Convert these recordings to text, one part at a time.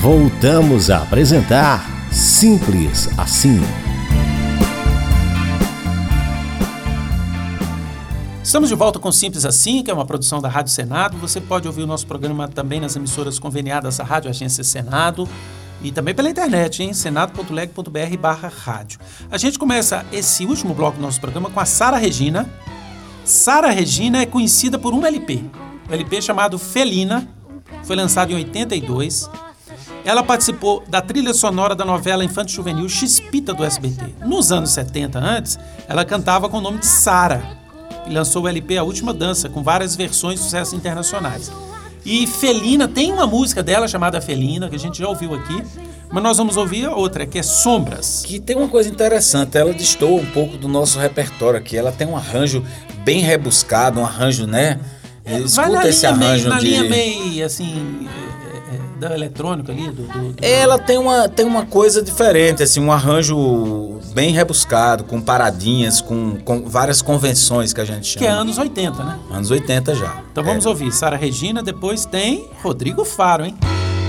Voltamos a apresentar Simples Assim. Estamos de volta com Simples Assim, que é uma produção da Rádio Senado. Você pode ouvir o nosso programa também nas emissoras conveniadas à Rádio Agência Senado e também pela internet, em senado.leg.br/rádio. A gente começa esse último bloco do nosso programa com a Sara Regina. Sara Regina é conhecida por um LP, um LP chamado Felina, foi lançado em 82. Ela participou da trilha sonora da novela infanto-juvenil Chispita do SBT. Nos anos 70 antes, ela cantava com o nome de Sara e lançou o LP A Última Dança, com várias versões de sucessos internacionais. E Felina, tem uma música dela chamada Felina, que a gente já ouviu aqui, mas nós vamos ouvir a outra, que é Sombras. Que tem uma coisa interessante, ela destoa um pouco do nosso repertório aqui, ela tem um arranjo bem rebuscado, um arranjo, né? Escuta esse arranjo na linha meio, assim, da eletrônica ali. Ela tem uma coisa diferente, assim, um arranjo bem rebuscado, com paradinhas, com várias convenções que a gente chama. Que é anos 80, né? Anos 80 já. Então vamos ouvir Sara Regina, depois tem Rodrigo Faro, hein?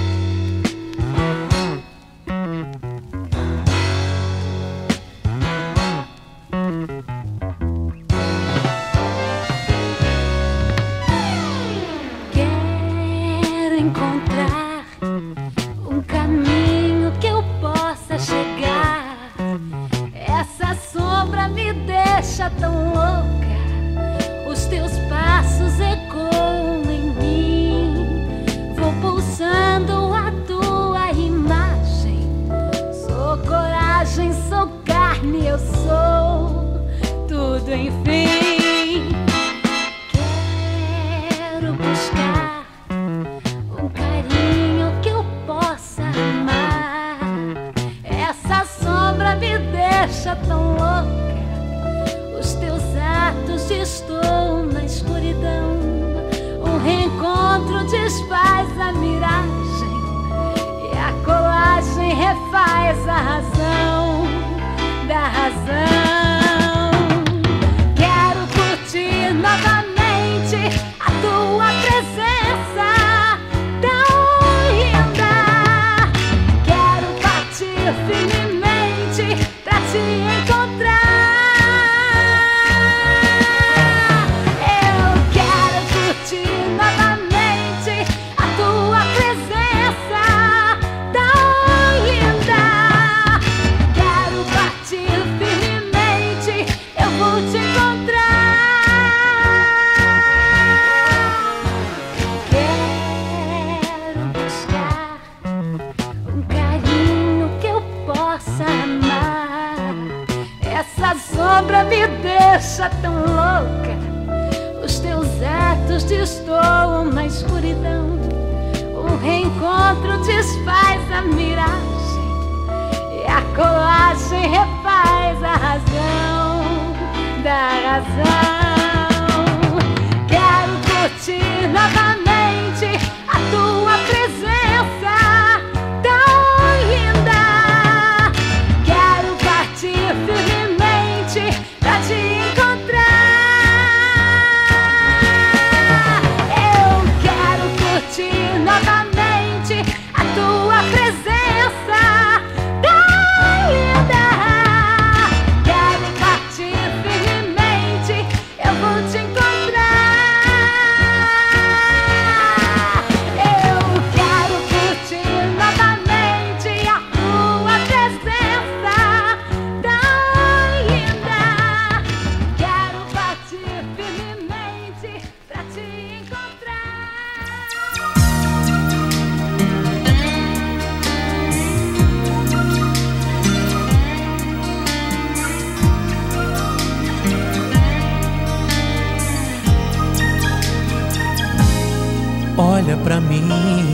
Olha pra mim,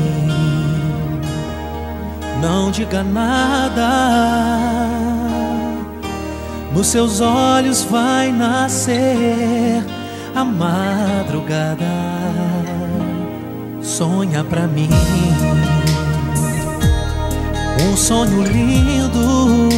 não diga nada. Nos seus olhos vai nascer a madrugada. Sonha pra mim um sonho lindo.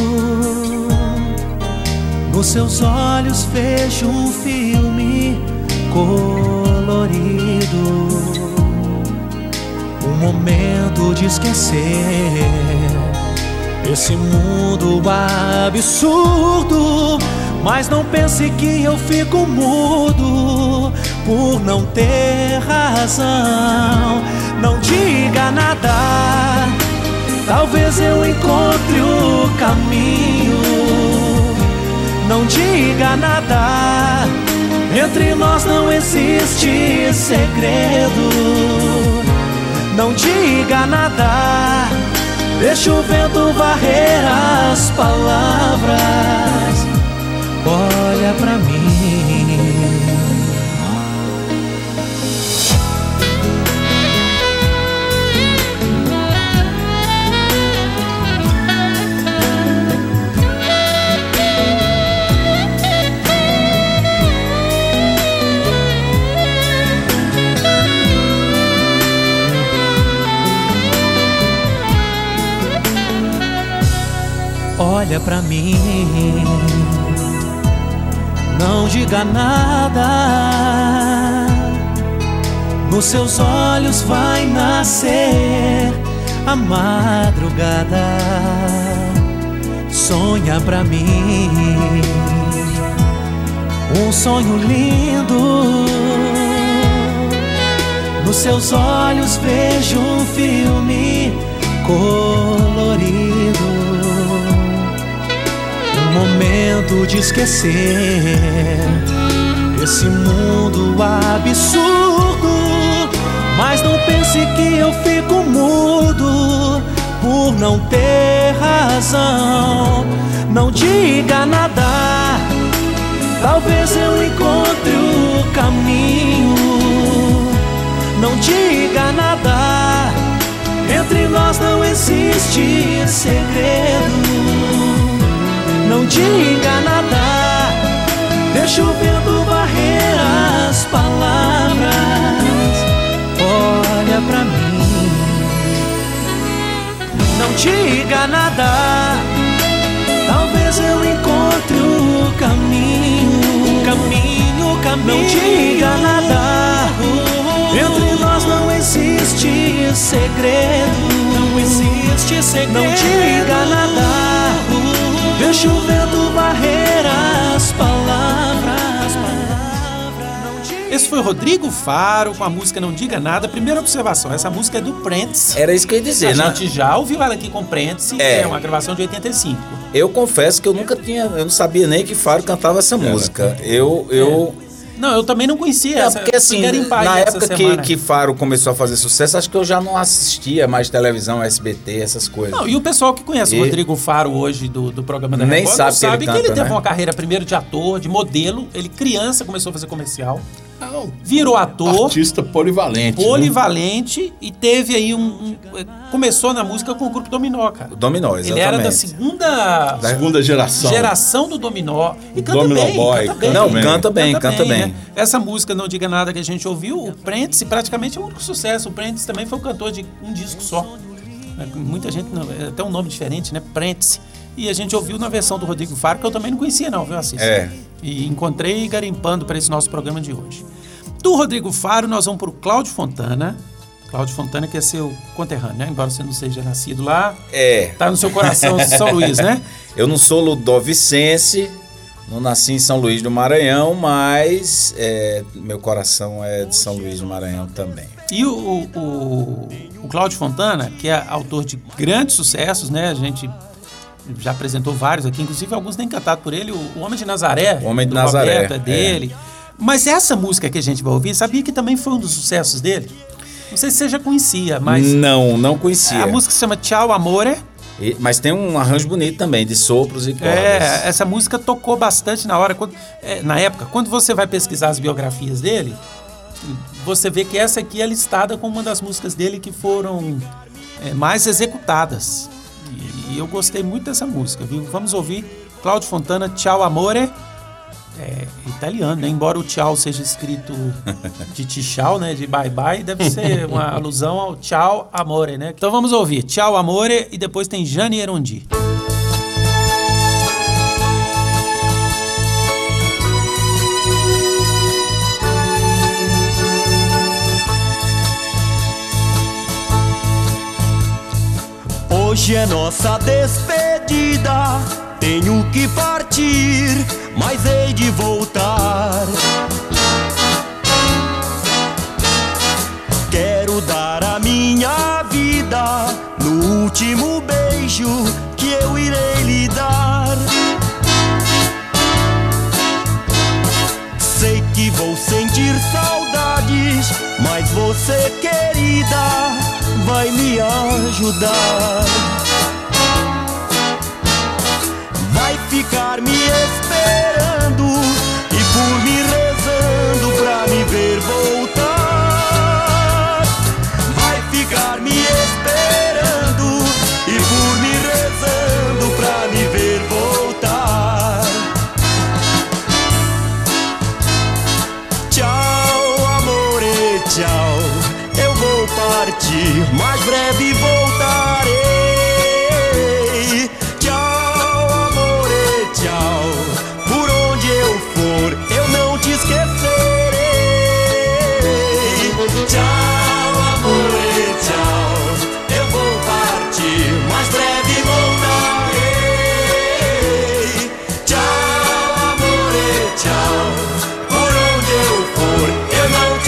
Nos seus olhos vejo um filme colorido. um momento de esquecer esse mundo absurdo. Mas não pense que eu fico mudo por não ter razão. Não diga nada, talvez eu encontre o caminho. Não diga nada, entre nós não existe segredo. Não diga nada, deixa o vento varrer as palavras. Olha pra mim. Olha pra mim. Não diga nada, nos seus olhos vai nascer a madrugada. Sonha pra mim um sonho lindo. Nos seus olhos vejo um filme colorido, um momento de esquecer esse mundo absurdo. Mas não pense que eu fico mudo por não ter razão. Não diga nada, talvez eu encontre o caminho. Não diga nada, entre nós não existe segredo. Não diga nada, deixa o vento varrer as palavras. Olha pra mim. Não diga nada, talvez eu encontre o caminho. Caminho, caminho. Não diga nada, entre nós não existe segredo. Não existe segredo. Não diga nada, deixa o vento varrer as palavras. Esse foi Rodrigo Faro com a música Não Diga Nada. Primeira observação, essa música é do Prentice. Era isso que eu ia dizer, né? A gente já ouviu ela aqui com o Prentice, é uma gravação de 85. Eu confesso que eu não sabia nem que Faro cantava essa música. Não, eu também não conhecia essa. Porque assim, na época que Faro começou a fazer sucesso, acho que eu já não assistia mais televisão, SBT, essas coisas. Não, e o pessoal que conhece o Rodrigo Faro hoje do programa da Record nem sabe que ele teve uma carreira primeiro de ator, de modelo. Ele criança começou a fazer comercial. Virou ator. Artista polivalente. Polivalente, né? E teve aí começou na música com o grupo Dominó, cara. Dominó, exatamente. Ele era da segunda geração. Geração do Dominó. E canta Dominó bem. Boy. Canta bem. Né? Essa música Não Diga Nada que a gente ouviu, o Prentice praticamente é o único sucesso. O Prentice também foi o cantor de um disco só. Muita gente, até um nome diferente, né? Prentice. E a gente ouviu na versão do Rodrigo Faro, que eu também não conhecia não, viu, Assis? E encontrei garimpando para esse nosso programa de hoje. Do Rodrigo Faro, nós vamos para o Cláudio Fontana. Cláudio Fontana, que é seu conterrâneo, né? Embora você não seja nascido lá. Tá no seu coração de São Luís, né? Eu não sou ludovicense, não nasci em São Luís do Maranhão, mas meu coração é de São Luís do Maranhão também. E o Cláudio Fontana, que é autor de grandes sucessos, né? A gente já apresentou vários aqui, inclusive alguns nem cantados por ele. O Homem de Nazaré. O Homem de Nazaré. Roberto, é dele. Mas essa música que a gente vai ouvir, sabia que também foi um dos sucessos dele? Não sei se você já conhecia, mas... Não conhecia. A música se chama Tchau, Amore. Mas tem um arranjo bonito também, de sopros e cordas. Essa música tocou bastante na época. Quando você vai pesquisar as biografias dele, você vê que essa aqui é listada como uma das músicas dele que foram mais executadas. E eu gostei muito dessa música, viu? Vamos ouvir Cláudio Fontana, Tchau, Amore. Italiano, né? Embora o tchau seja escrito de tchau, né? De bye bye, deve ser uma alusão ao Tchau, Amore, né? Então vamos ouvir Tchau, Amore e depois tem Gianni Erondi. Hoje é nossa despedida, tenho que partir, mas hei de voltar. Quero dar a minha vida no último beijo que eu irei lhe dar. Sei que vou sentir saudades, mas você, querida, vai me ajudar. Vai ficar me esperando e por me rezando pra me ver voltar. Vai ficar me esperando e por me rezando pra me ver voltar. Tchau, amore, tchau. Eu vou partir, mas breve voltarei. Tchau, amore, tchau. Por onde eu for, eu não te esquecerei. Tchau, amore, tchau. Eu vou partir, mas breve voltarei. Tchau, amore, tchau. Por onde eu for, eu não te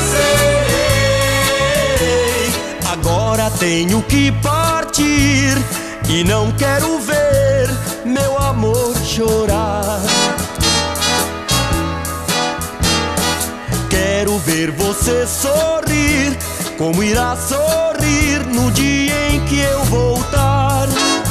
esquecerei. Agora tenho que partir e não quero ver meu amor chorar. Quero ver você sorrir, como irá sorrir no dia em que eu voltar.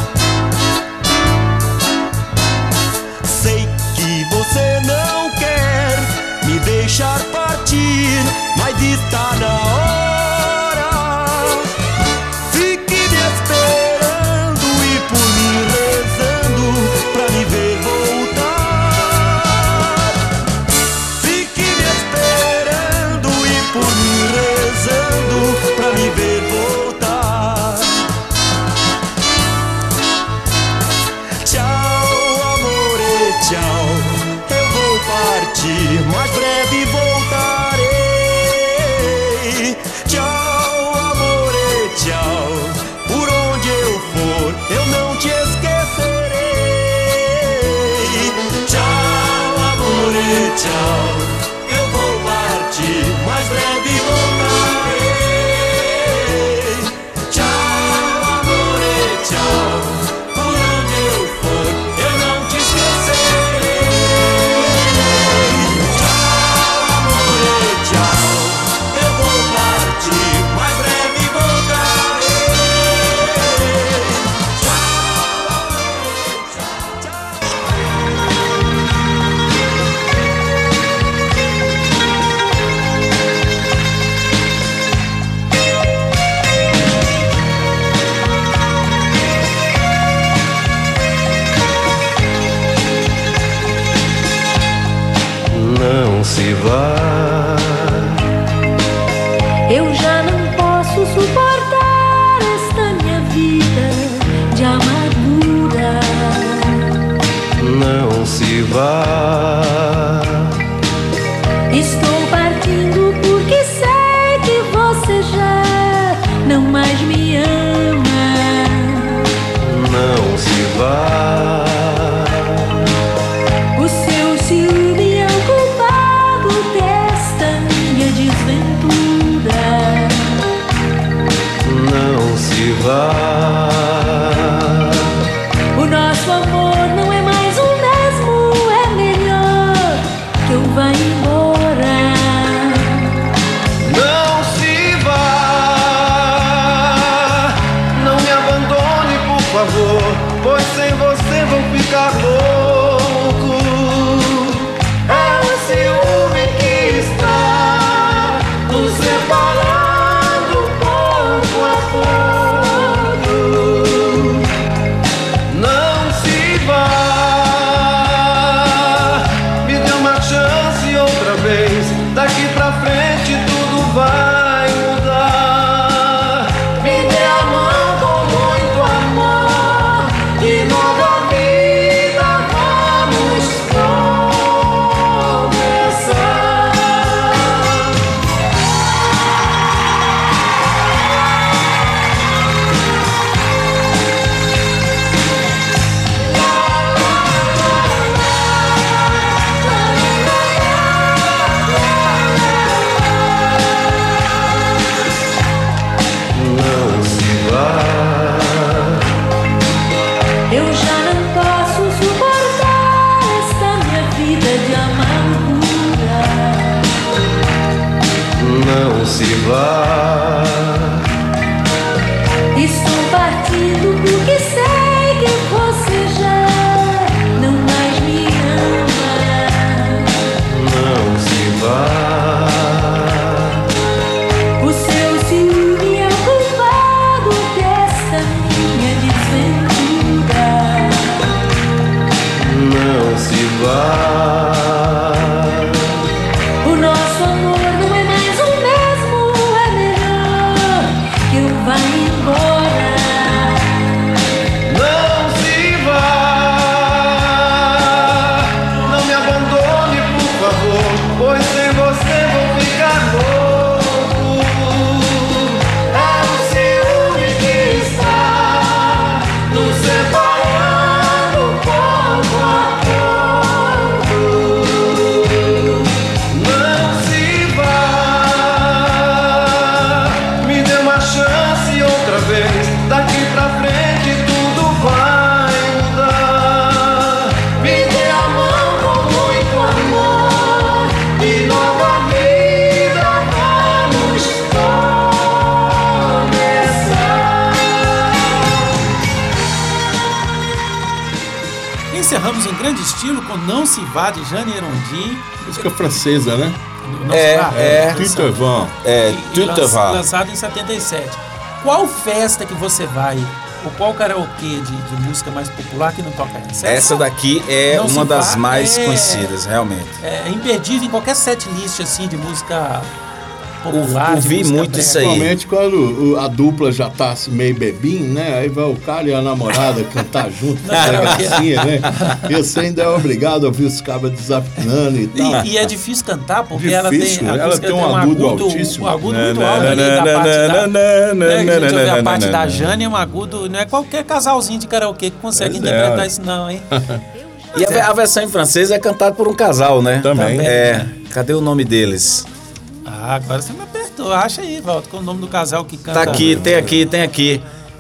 Sei que você não quer me deixar partir, mas está na hora. Fique me esperando e por mim rezando pra me ver voltar. Fique me esperando e por mim rezando pra me ver voltar. Tchau, amore, tchau. Eu vou partir, mas breve voltarei. Tchau, amore, tchau. Por onde eu for, eu não te esquecerei. Tchau, amore, tchau. Eu vou partir, mas breve voltarei. Tchau, amore, tchau. Por onde eu for, eu não te esquecerei. Tchau, amore, tchau. Eu vou partir, mas breve voltarei. Tchau, amore, tchau. Não se vá. Eu já não posso suportar esta minha vida de amargura. Não se vá. Estou partindo porque sei que você já não mais me ama. Não se vá. O seu ciúme é o culpado desta minha desventura. Não se vá. O nosso amor não é mais o mesmo, é melhor que eu vá embora. Não se vá. Não me abandone, por favor, pois sem você vou ficar louco. É o ciúme que está nos separando pouco a pouco. Não se vá. Me dê uma chance outra vez. Daqui pra frente tudo vai mudar. Me dê a mão com muito amor e nova vida se vá. Estou partindo porque sei que você já não mais me ama. Não se vá. O seu ciúme é o culpado dessa minha desventura. Não se vá. O nosso amor não é mais o mesmo, é melhor que eu vá embora. Não se vá. Não me abandone, por favor, pois sem você vou ficar louco. É o ciúme que está nos separando pouco a pouco. Não se vá. Me dê uma chance outra vez. Daqui pra frente tudo vai mudar. Me dê a mão com muito amor e nova vida vamos começar. Encerramos em grande estilo com Não Se Vá, de Jane Erondi. Música francesa, né? Tudo lançado em 77. Qual festa que você vai, ou qual karaokê de música mais popular que não toca essa? Essa daqui é Não Se uma das Vá mais é- conhecidas, realmente. É imperdível em qualquer set list assim de música popular. de ouvi música muito brega. isso aí. Principalmente quando a dupla já tá meio bebinho, né? Aí vai o cara e a namorada cantar junto na gracinha, né? E você ainda é obrigado a ouvir os cabas desafinando e tal. E é difícil cantar porque Difícil, a ela música tem um agudo altíssimo. Um agudo muito alto ali da parte da... né, que a gente ouve a parte da Jane, é um agudo... Não é qualquer casalzinho de karaokê que consegue interpretar isso não, hein? E a versão em francês é cantada por um casal, né? Também. É. Cadê o nome deles? Ah, agora você me apertou. Acha aí, Walter, qual é o nome do casal que canta... Tá aqui, tem aqui.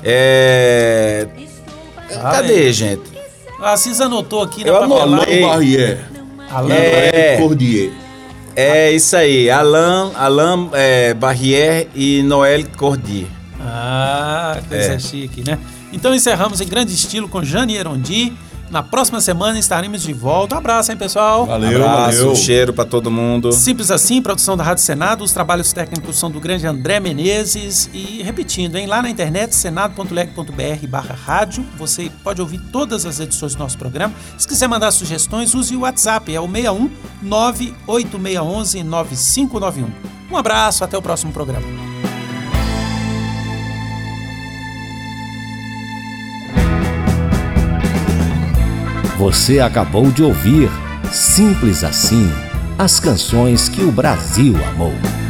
Cadê, gente? A Assis anotou aqui na Eu papelada. anotei. Barrière. Alain Cordier. É isso aí, Alain Barrière e Noël Cordier. Ah, coisa chique, né? Então encerramos em grande estilo com Jane Erondi. Na próxima semana estaremos de volta. Um abraço, hein, pessoal? Valeu, Abraço, valeu. um cheiro pra todo mundo. Simples assim, produção da Rádio Senado. Os trabalhos técnicos são do grande André Menezes. E repetindo, hein, lá na internet, senado.leg.br/rádio, você pode ouvir todas as edições do nosso programa. Se quiser mandar sugestões, use o WhatsApp, é o 61 98611 9591. Um abraço, até o próximo programa. Você acabou de ouvir Simples Assim, as canções que o Brasil amou.